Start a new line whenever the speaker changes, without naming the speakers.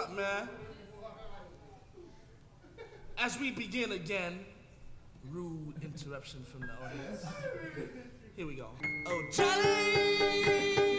up, man? As we begin again, rude interruption from the audience. Here we go. Oh, Johnny!